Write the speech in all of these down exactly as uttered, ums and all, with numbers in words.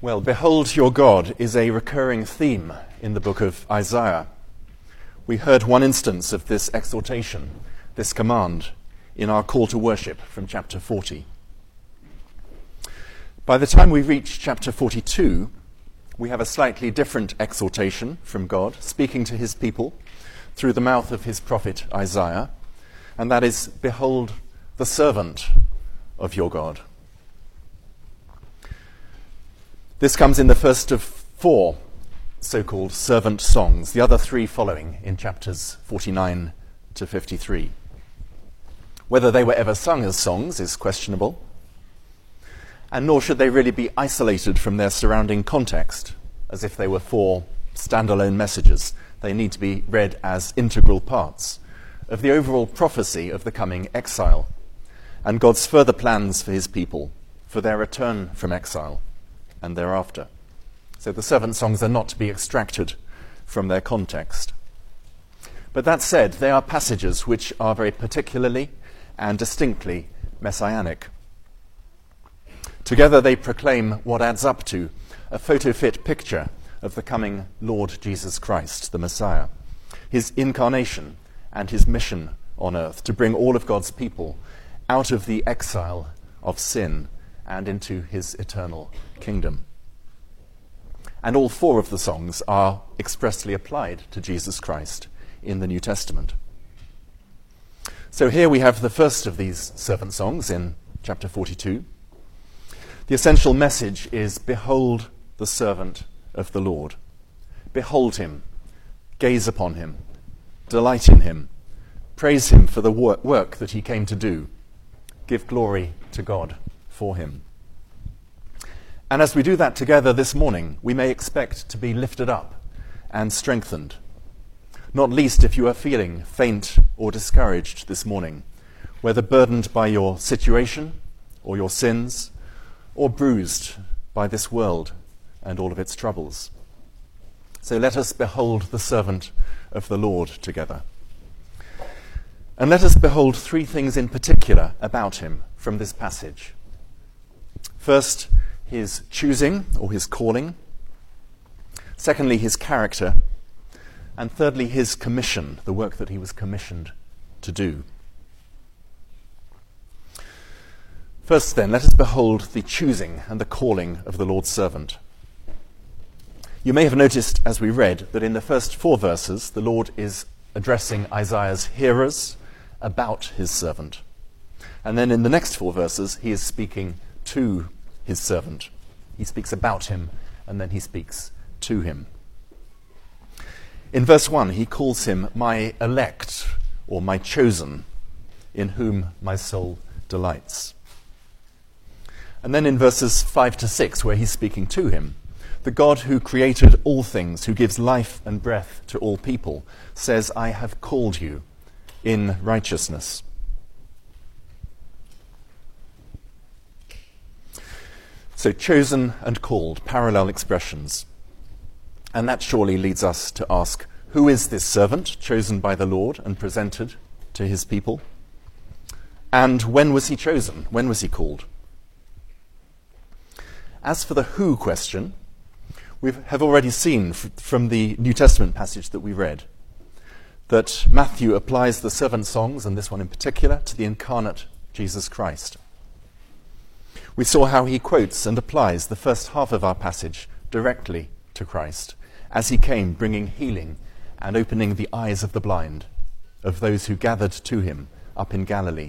Well, behold your God is a recurring theme in the book of Isaiah. We heard one instance of this exhortation, this command, in our call to worship from chapter forty. By the time we reach chapter forty-two, we have a slightly different exhortation from God, speaking to his people through the mouth of his prophet Isaiah, and that is, behold the servant of your God. This comes in the first of four so-called servant songs, the other three following in chapters forty-nine to fifty-three. Whether they were ever sung as songs is questionable, and nor should they really be isolated from their surrounding context, as if they were four standalone messages. They need to be read as integral parts of the overall prophecy of the coming exile, and God's further plans for his people, for their return from exile and thereafter. So the servant songs are not to be extracted from their context. But that said, they are passages which are very particularly and distinctly messianic. Together they proclaim what adds up to a photo-fit picture of the coming Lord Jesus Christ, the Messiah, his incarnation and his mission on earth to bring all of God's people out of the exile of sin and into his eternal kingdom. And all four of the songs are expressly applied to Jesus Christ in the New Testament. So here we have the first of these servant songs in chapter forty-two. The essential message is, behold the servant of the Lord. Behold him, gaze upon him, delight in him, praise him for the wor- work that he came to do, give glory to God for him. And as we do that together this morning, we may expect to be lifted up and strengthened, not least if you are feeling faint or discouraged this morning, whether burdened by your situation or your sins, or bruised by this world and all of its troubles. So let us behold the servant of the Lord together. And let us behold three things in particular about him from this passage. First, his choosing or his calling. Secondly, his character. And thirdly, his commission, the work that he was commissioned to do. First then, let us behold the choosing and the calling of the Lord's servant. You may have noticed as we read that in the first four verses, the Lord is addressing Isaiah's hearers about his servant. And then in the next four verses, he is speaking to his servant. He speaks about him, and then he speaks to him. In verse one, he calls him my elect, or my chosen, in whom my soul delights. And then in verses five to six, where he's speaking to him, the God who created all things, who gives life and breath to all people, says, I have called you in righteousness. So chosen and called, parallel expressions. And that surely leads us to ask, who is this servant chosen by the Lord and presented to his people? And when was he chosen? When was he called? As for the who question, we have already seen f- from the New Testament passage that we read that Matthew applies the servant songs, and this one in particular, to the incarnate Jesus Christ. We saw how he quotes and applies the first half of our passage directly to Christ, as he came bringing healing and opening the eyes of the blind, of those who gathered to him up in Galilee.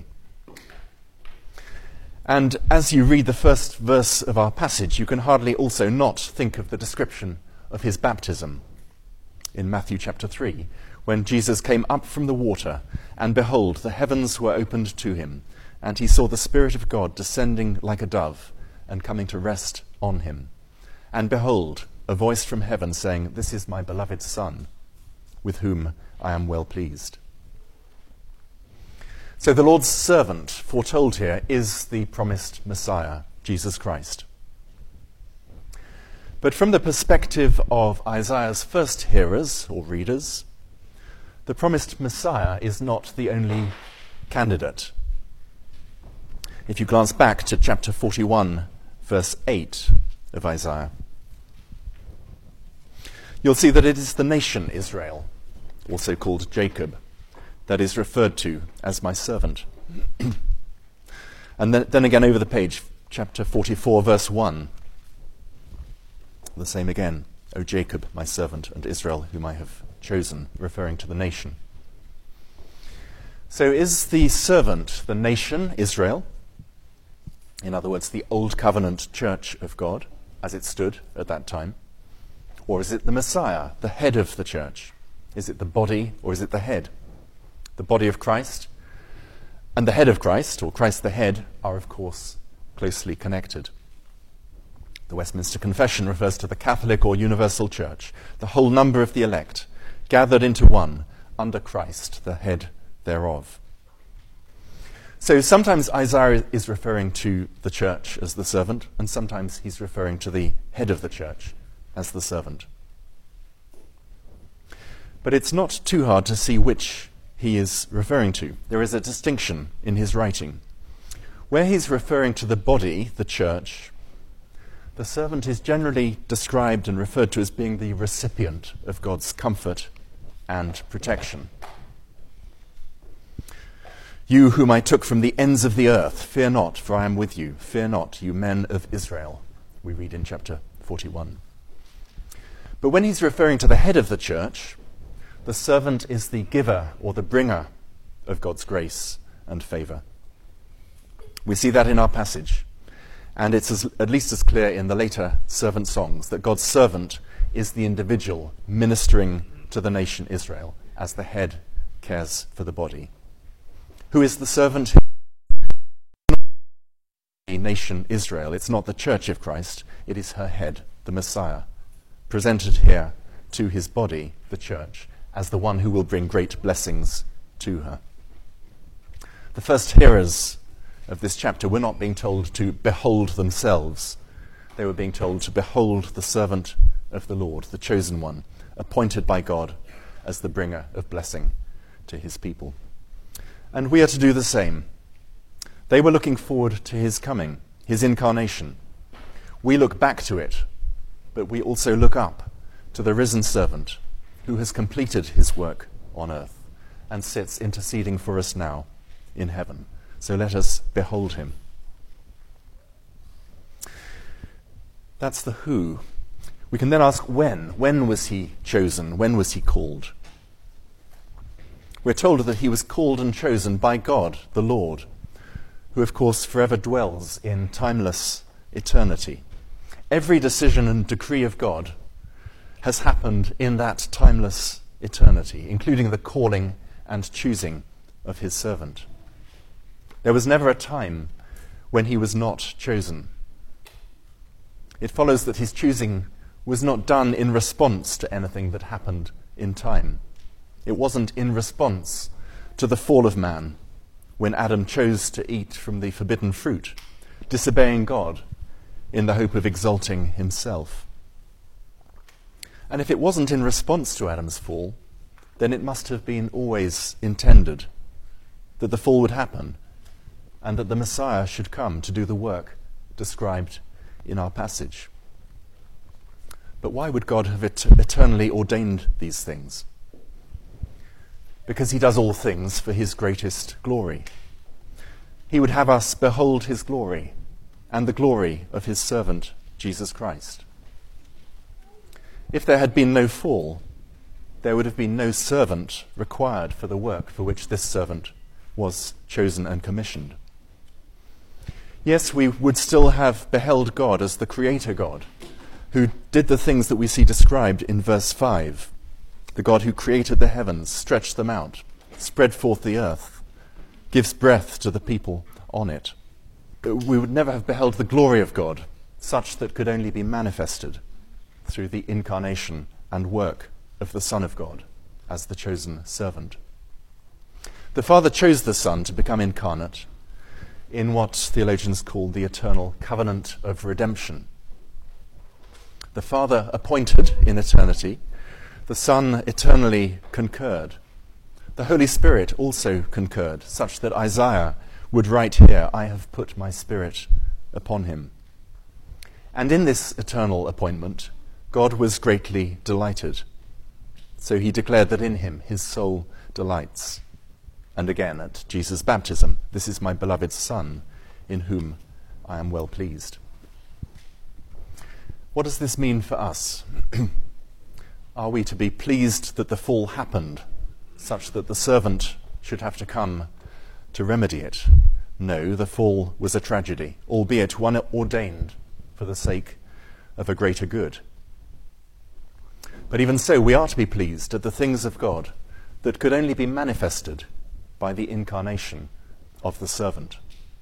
And as you read the first verse of our passage, you can hardly also not think of the description of his baptism in Matthew chapter three, when Jesus came up from the water, and behold, the heavens were opened to him, and he saw the Spirit of God descending like a dove and coming to rest on him. And behold, a voice from heaven saying, this is my beloved Son, with whom I am well pleased. So the Lord's servant, foretold here, is the promised Messiah, Jesus Christ. But from the perspective of Isaiah's first hearers or readers, the promised Messiah is not the only candidate. If you glance back to chapter forty-one, verse eight of Isaiah, you'll see that it is the nation Israel, also called Jacob, that is referred to as my servant. And then, then again over the page, chapter forty-four, verse one. The same again, O Jacob, my servant, and Israel, whom I have chosen, referring to the nation. So is the servant the nation, Israel? In other words, the Old Covenant Church of God, as it stood at that time? Or is it the Messiah, the head of the church? Is it the body, or is it the head? The body of Christ and the head of Christ, or Christ the head, are of course closely connected. The Westminster Confession refers to the Catholic or universal church, the whole number of the elect, gathered into one, under Christ, the head thereof. So sometimes Isaiah is referring to the church as the servant, and sometimes he's referring to the head of the church as the servant. But it's not too hard to see which he is referring to. There is a distinction in his writing. Where he's referring to the body, the church, the servant is generally described and referred to as being the recipient of God's comfort and protection. You whom I took from the ends of the earth, fear not, for I am with you. Fear not, you men of Israel, we read in chapter forty-one. But when he's referring to the head of the church, the servant is the giver or the bringer of God's grace and favour. We see that in our passage, and it's as, at least as clear in the later servant songs that God's servant is the individual ministering to the nation Israel as the head cares for the body. Who is the servant? The nation Israel. It's not the church of Christ, it is her head, the Messiah, presented here to his body, the church, as the one who will bring great blessings to her. The first hearers of this chapter were not being told to behold themselves. They were being told to behold the servant of the Lord, the chosen one, appointed by God as the bringer of blessing to his people. And we are to do the same. They were looking forward to his coming, his incarnation. We look back to it, but we also look up to the risen servant who has completed his work on earth and sits interceding for us now in heaven. So let us behold him. That's the who. We can then ask when. When was he chosen? When was he called? We're told that he was called and chosen by God, the Lord, who of course forever dwells in timeless eternity. Every decision and decree of God has happened in that timeless eternity, including the calling and choosing of his servant. There was never a time when he was not chosen. It follows that his choosing was not done in response to anything that happened in time. It wasn't in response to the fall of man, when Adam chose to eat from the forbidden fruit, disobeying God in the hope of exalting himself. And if it wasn't in response to Adam's fall, then it must have been always intended that the fall would happen and that the Messiah should come to do the work described in our passage. But why would God have et- eternally ordained these things? Because he does all things for his greatest glory. He would have us behold his glory and the glory of his servant, Jesus Christ. If there had been no fall, there would have been no servant required for the work for which this servant was chosen and commissioned. Yes, we would still have beheld God as the Creator God, who did the things that we see described in verse five. The God who created the heavens, stretched them out, spread forth the earth, gives breath to the people on it. We would never have beheld the glory of God, such that could only be manifested through the incarnation and work of the Son of God as the chosen servant. The Father chose the Son to become incarnate in what theologians call the eternal covenant of redemption. The Father appointed in eternity, the Son eternally concurred. The Holy Spirit also concurred, such that Isaiah would write here, I have put my Spirit upon him. And in this eternal appointment, God was greatly delighted. So he declared that in him his soul delights. And again at Jesus' baptism, "This is my beloved Son, in whom I am well pleased." What does this mean for us? Are we to be pleased that the fall happened, such that the servant should have to come to remedy it? No, the fall was a tragedy, albeit one ordained for the sake of a greater good. But even so, we are to be pleased at the things of God that could only be manifested by the incarnation of the servant.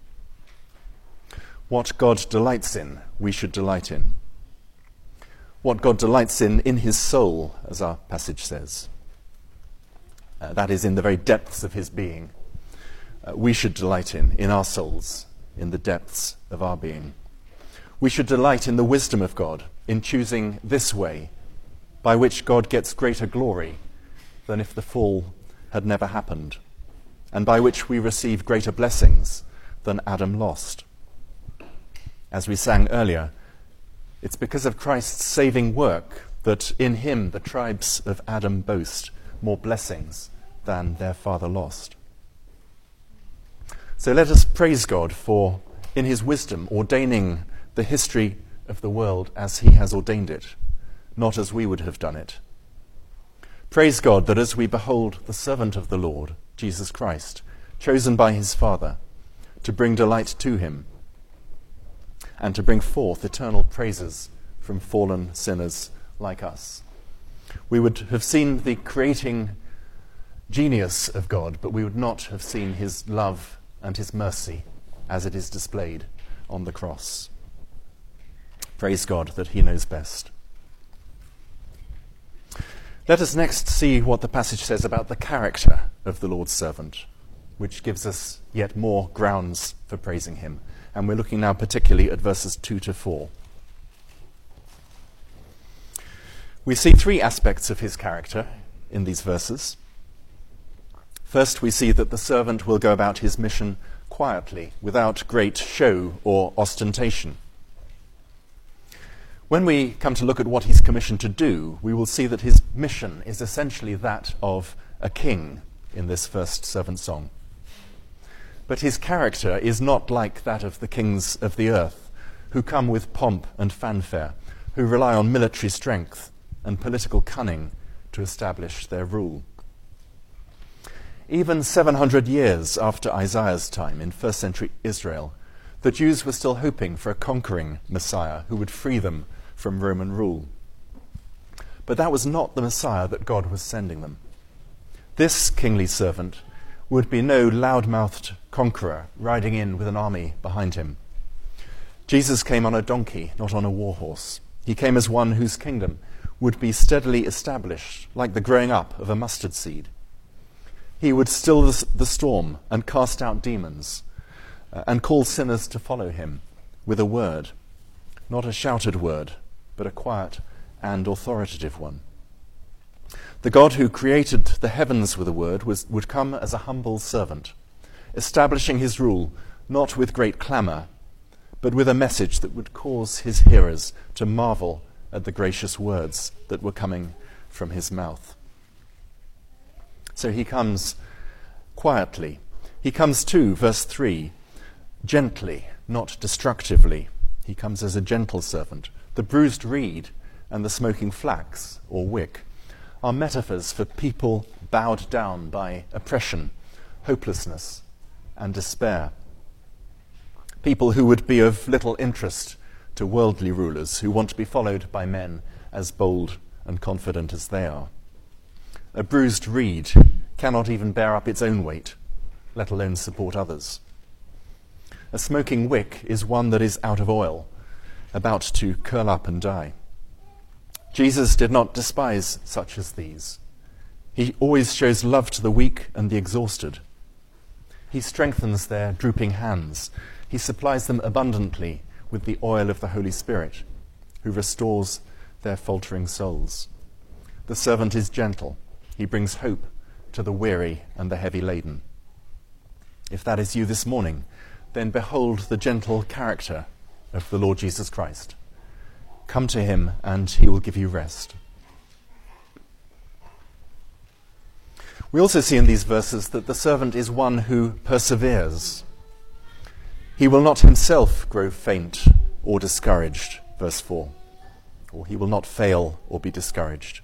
What God delights in, we should delight in. What God delights in in his soul, as our passage says. Uh, that is, in the very depths of his being. Uh, we should delight in, in our souls, in the depths of our being. We should delight in the wisdom of God, in choosing this way, by which God gets greater glory than if the fall had never happened, and by which we receive greater blessings than Adam lost. As we sang earlier, it's because of Christ's saving work that in him the tribes of Adam boast more blessings than their father lost. So let us praise God for, in his wisdom, ordaining the history of the world as he has ordained it, not as we would have done it. Praise God that as we behold the servant of the Lord, Jesus Christ, chosen by his Father to bring delight to him and to bring forth eternal praises from fallen sinners like us. We would have seen the creating genius of God, but we would not have seen his love and his mercy as it is displayed on the cross. Praise God that he knows best. Let us next see what the passage says about the character of the Lord's servant, which gives us yet more grounds for praising him. And we're looking now particularly at verses two to four. We see three aspects of his character in these verses. First, we see that the servant will go about his mission quietly, without great show or ostentation. When we come to look at what he's commissioned to do, we will see that his mission is essentially that of a king in this first servant song. But his character is not like that of the kings of the earth, who come with pomp and fanfare, who rely on military strength and political cunning to establish their rule. Even seven hundred years after Isaiah's time in first century Israel, the Jews were still hoping for a conquering Messiah who would free them from Roman rule. But that was not the Messiah that God was sending them. This kingly servant would be no loud-mouthed conqueror riding in with an army behind him. Jesus came on a donkey, not on a war horse. He came as one whose kingdom would be steadily established, like the growing up of a mustard seed. He would still the storm and cast out demons, uh, and call sinners to follow him with a word, not a shouted word, but a quiet and authoritative one. The God who created the heavens with a word was, would come as a humble servant, establishing his rule not with great clamour, but with a message that would cause his hearers to marvel at the gracious words that were coming from his mouth. So he comes quietly. He comes too, verse three, gently, not destructively. He comes as a gentle servant. The bruised reed and the smoking flax, or wick, are metaphors for people bowed down by oppression, hopelessness, and despair. People who would be of little interest to worldly rulers, who want to be followed by men as bold and confident as they are. A bruised reed cannot even bear up its own weight, let alone support others. A smoking wick is one that is out of oil, about to curl up and die. Jesus did not despise such as these. He always shows love to the weak and the exhausted. He strengthens their drooping hands. He supplies them abundantly with the oil of the Holy Spirit, who restores their faltering souls. The servant is gentle. He brings hope to the weary and the heavy laden. If that is you this morning, then behold the gentle character of the Lord Jesus Christ. Come to him and he will give you rest. We also see in these verses that the servant is one who perseveres. He will not himself grow faint or discouraged, verse four, or he will not fail or be discouraged.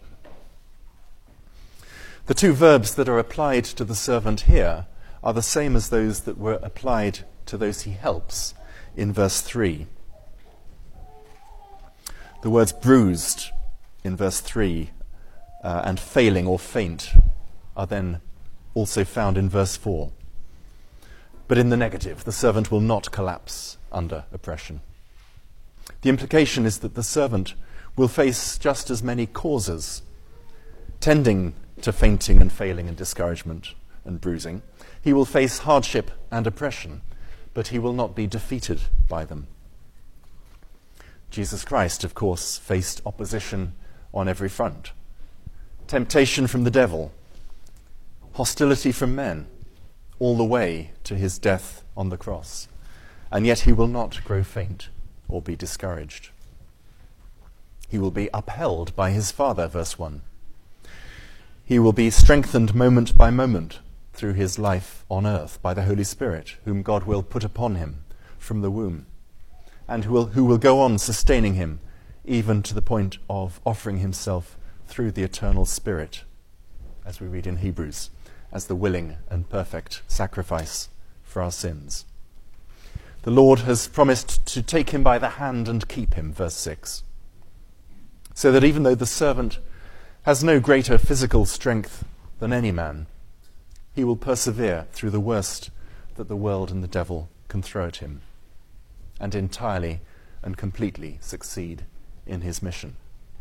The two verbs that are applied to the servant here are the same as those that were applied to those he helps in verse three. The words bruised in verse three uh, and failing or faint are then also found in verse four. But in the negative, the servant will not collapse under oppression. The implication is that the servant will face just as many causes tending to fainting and failing and discouragement and bruising. He will face hardship and oppression, but he will not be defeated by them. Jesus Christ, of course, faced opposition on every front. Temptation from the devil, hostility from men, all the way to his death on the cross. And yet he will not grow faint or be discouraged. He will be upheld by his Father, verse one. He will be strengthened moment by moment through his life on earth by the Holy Spirit, whom God will put upon him from the womb, and who will, who will go on sustaining him even to the point of offering himself through the eternal Spirit, as we read in Hebrews, as the willing and perfect sacrifice for our sins. The Lord has promised to take him by the hand and keep him, verse six, so that even though the servant has no greater physical strength than any man, he will persevere through the worst that the world and the devil can throw at him, and entirely and completely succeed in his mission.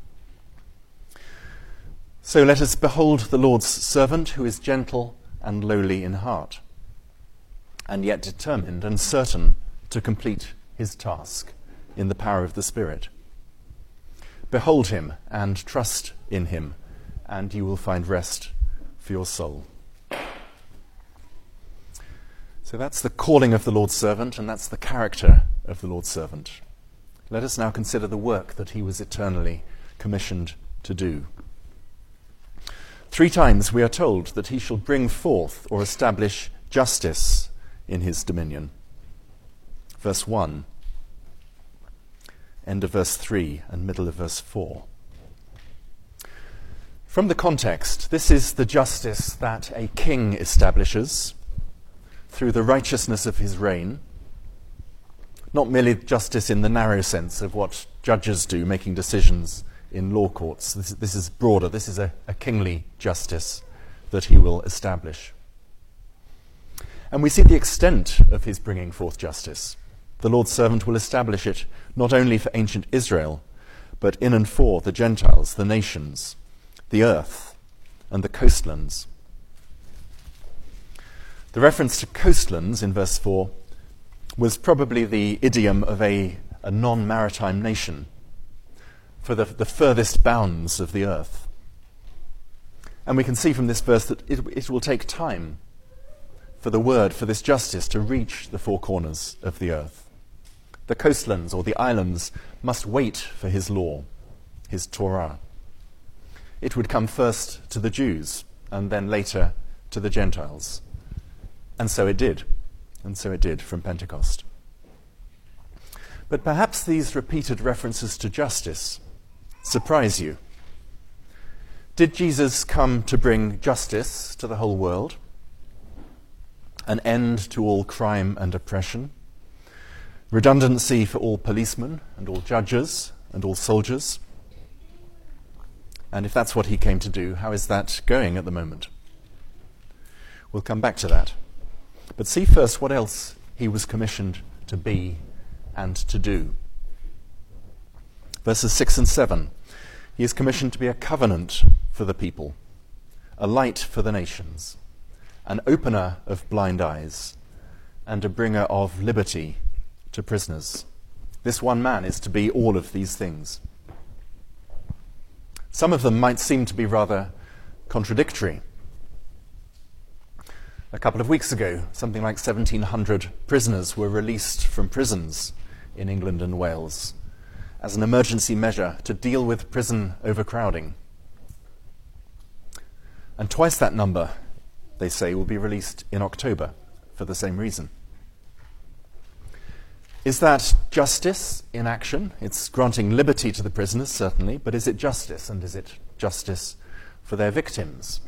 So let us behold the Lord's servant, who is gentle and lowly in heart, and yet determined and certain to complete his task in the power of the Spirit. Behold him and trust in him, and you will find rest for your soul. So that's the calling of the Lord's servant, and that's the character of the Lord's servant. Let us now consider the work that he was eternally commissioned to do. Three times we are told that he shall bring forth or establish justice in his dominion. Verse one, end of verse three, and middle of verse four. From the context, this is the justice that a king establishes through the righteousness of his reign, not merely justice in the narrow sense of what judges do, making decisions in law courts. This, this is broader. This is a, a kingly justice that he will establish. And we see the extent of his bringing forth justice. The Lord's servant will establish it not only for ancient Israel, but in and for the Gentiles, the nations, the earth, and the coastlands. The reference to coastlands in verse four was probably the idiom of a, a non-maritime nation for the, the furthest bounds of the earth. And we can see from this verse that it, it will take time for the word, for this justice, to reach the four corners of the earth. The coastlands or the islands must wait for his law, his Torah. It would come first to the Jews and then later to the Gentiles. And so it did. And so it did from Pentecost. But perhaps these repeated references to justice surprise you. Did Jesus come to bring justice to the whole world? An end to all crime and oppression? Redundancy for all policemen and all judges and all soldiers? And if that's what he came to do, how is that going at the moment? We'll come back to that. But see first what else he was commissioned to be and to do. Verses six and seven. He is commissioned to be a covenant for the people, a light for the nations, an opener of blind eyes, and a bringer of liberty to prisoners. This one man is to be all of these things. Some of them might seem to be rather contradictory. A couple of weeks ago, something like seventeen hundred prisoners were released from prisons in England and Wales. as an emergency measure to deal with prison overcrowding. And twice that number, they say, will be released in October for the same reason. Is that justice in action? It's granting liberty to the prisoners, certainly, but is it justice, and is it justice for their victims?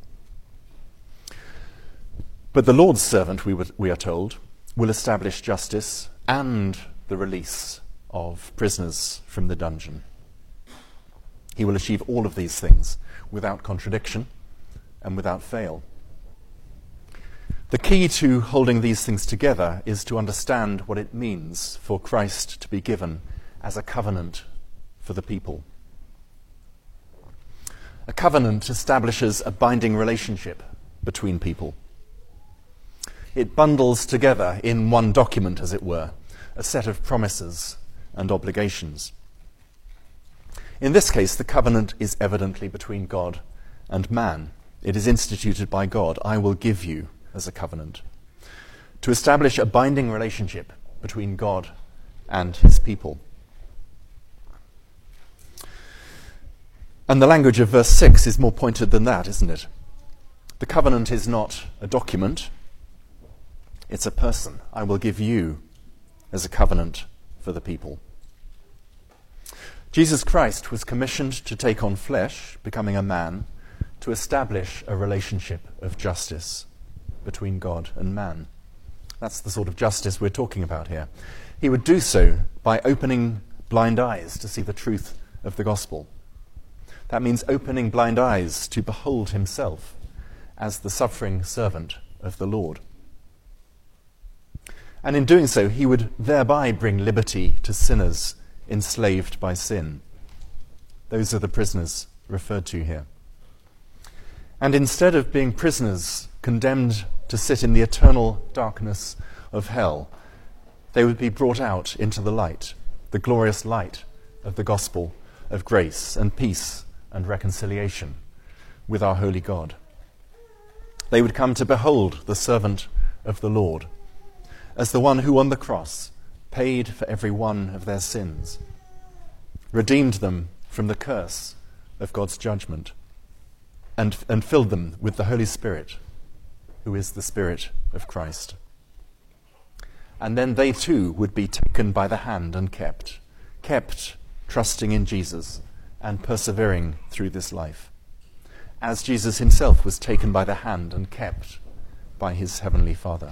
But the Lord's servant, we, were, we are told, will establish justice and the release of prisoners from the dungeon. He will achieve all of these things without contradiction and without fail. The key to holding these things together is to understand what it means for Christ to be given as a covenant for the people. A covenant establishes a binding relationship between people. It bundles together in one document, as it were, a set of promises and obligations. In this case, the covenant is evidently between God and man. It is instituted by God. I will give you as a covenant, to establish a binding relationship between God and his people. And the language of verse six is more pointed than that, isn't it? The covenant is not a document, it's a person. I will give you as a covenant for the people. Jesus Christ was commissioned to take on flesh, becoming a man, to establish a relationship of justice between God and man. That's the sort of justice we're talking about here. He would do so by opening blind eyes to see the truth of the gospel. That means opening blind eyes to behold himself as the suffering servant of the Lord. And in doing so, he would thereby bring liberty to sinners enslaved by sin. Those are the prisoners referred to here. And instead of being prisoners condemned to sit in the eternal darkness of hell, they would be brought out into the light, the glorious light of the gospel of grace and peace and reconciliation with our holy God. They would come to behold the servant of the Lord as the one who on the cross paid for every one of their sins, redeemed them from the curse of God's judgment, and, and filled them with the Holy Spirit, who is the Spirit of Christ. And then they too would be taken by the hand and kept, kept trusting in Jesus and persevering through this life, as Jesus himself was taken by the hand and kept by his heavenly Father.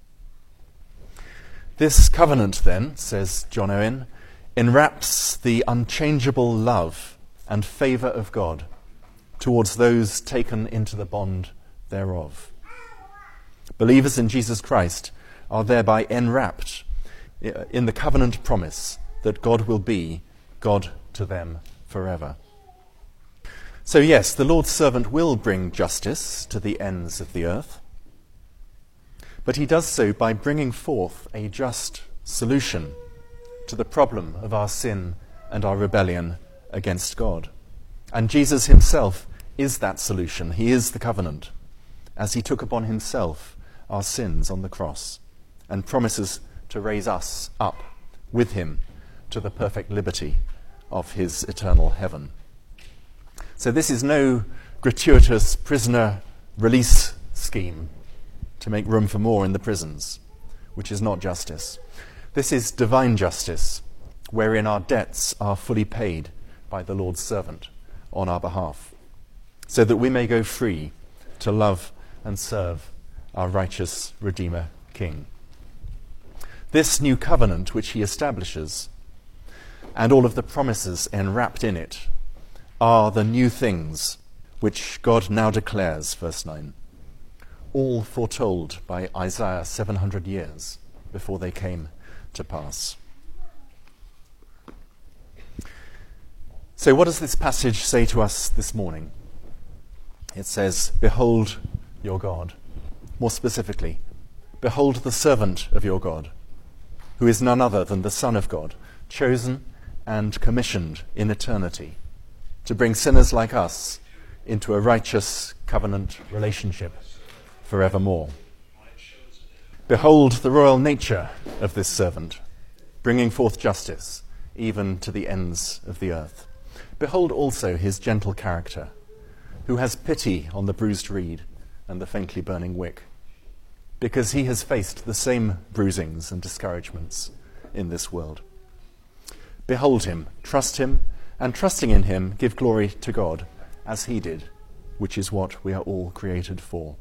This covenant, then, says John Owen, enwraps the unchangeable love and favour of God towards those taken into the bond thereof. Believers in Jesus Christ are thereby enwrapped in the covenant promise that God will be God to them forever. So yes, the Lord's servant will bring justice to the ends of the earth, but he does so by bringing forth a just solution to the problem of our sin and our rebellion against God. And Jesus himself is that solution. He is the covenant, as he took upon himself our sins on the cross and promises to raise us up with him to the perfect liberty of his eternal heaven. So this is no gratuitous prisoner release scheme to make room for more in the prisons, which is not justice. This is divine justice, wherein our debts are fully paid by the Lord's servant on our behalf, so that we may go free to love and serve our righteous Redeemer King. This new covenant which he establishes, and all of the promises enwrapped in it, are the new things which God now declares, verse nine, all foretold by Isaiah seven hundred years before they came to pass. So what does this passage say to us this morning? It says, behold your God. More specifically, behold the servant of your God, who is none other than the Son of God, chosen and commissioned in eternity to bring sinners like us into a righteous covenant relationship forevermore. Behold the royal nature of this servant, bringing forth justice even to the ends of the earth. Behold also his gentle character, who has pity on the bruised reed and the faintly burning wick, because he has faced the same bruisings and discouragements in this world. Behold him, trust him, and trusting in him, give glory to God, as he did, which is what we are all created for.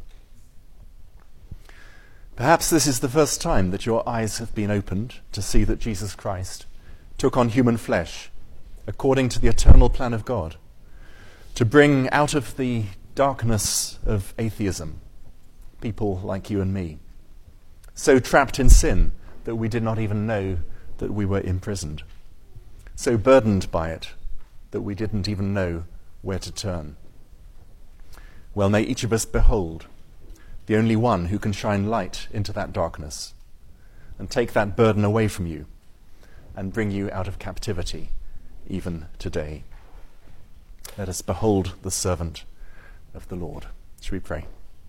Perhaps this is the first time that your eyes have been opened to see that Jesus Christ took on human flesh according to the eternal plan of God, to bring out of the darkness of atheism people like you and me, so trapped in sin that we did not even know that we were imprisoned, so burdened by it that we didn't even know where to turn. Well, may each of us behold the only one who can shine light into that darkness and take that burden away from you and bring you out of captivity even today. Let us behold the servant of the Lord. Shall we pray?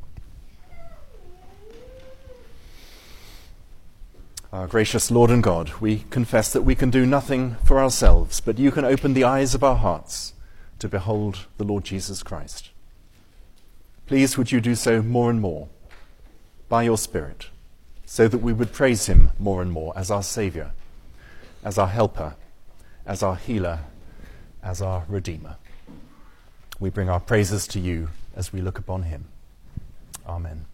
Our gracious Lord and God, we confess that we can do nothing for ourselves, but you can open the eyes of our hearts to behold the Lord Jesus Christ. Please would you do so more and more by your Spirit, so that we would praise him more and more as our Saviour, as our helper, as our healer, as our Redeemer. We bring our praises to you as we look upon him. Amen.